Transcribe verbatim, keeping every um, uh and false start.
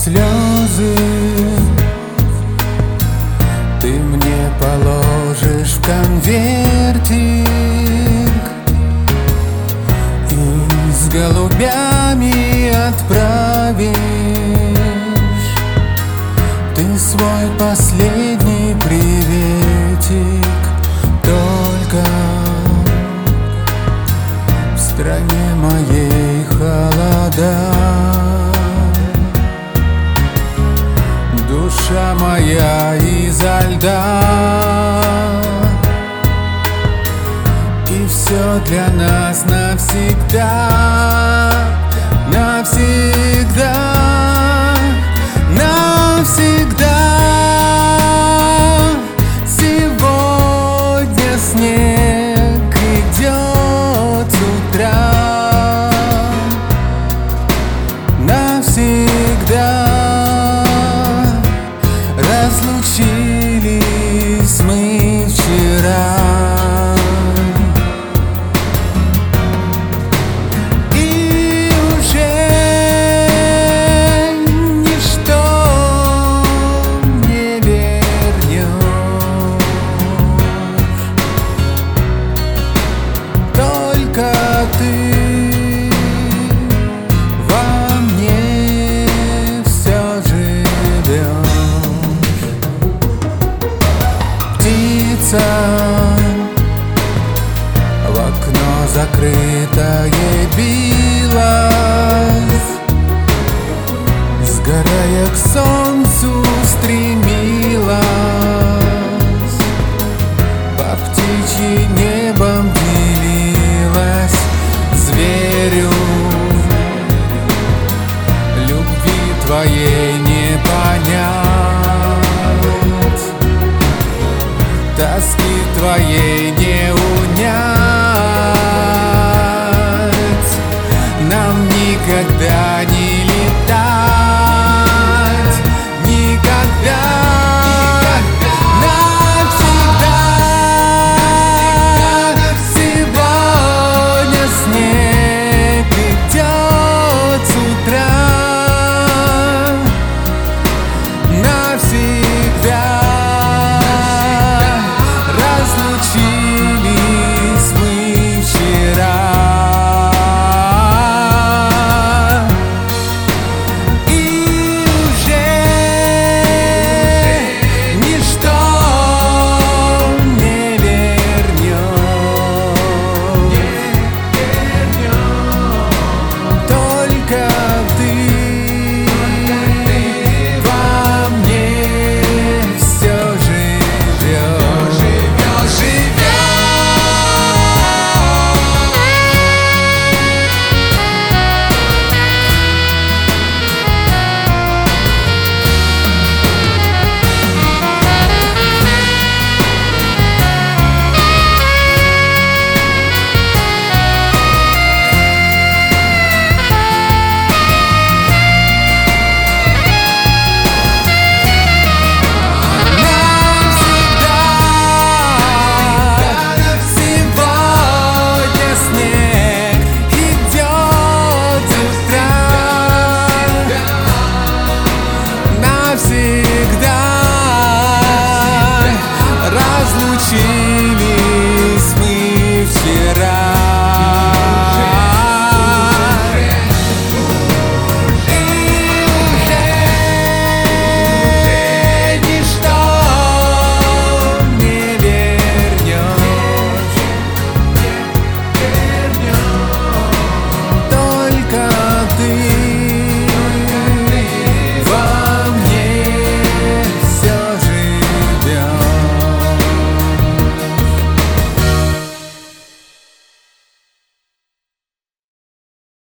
слезы ты мне положишь в конвертик и с голубями отправишь ты свой последний приветик. Только в стране моей холода, душа моя изо льда, и все для нас навсегда, навсегда, навсегда. Сегодня снег идет с утра, навсегда. Разлучились мы вчера, и уже ничто не вернешь. Только ты во мне все живешь. Птица в окно закрытое билась, сгорая к солнцу стремилась, по птичьи небом делилась. Зверю любви твоей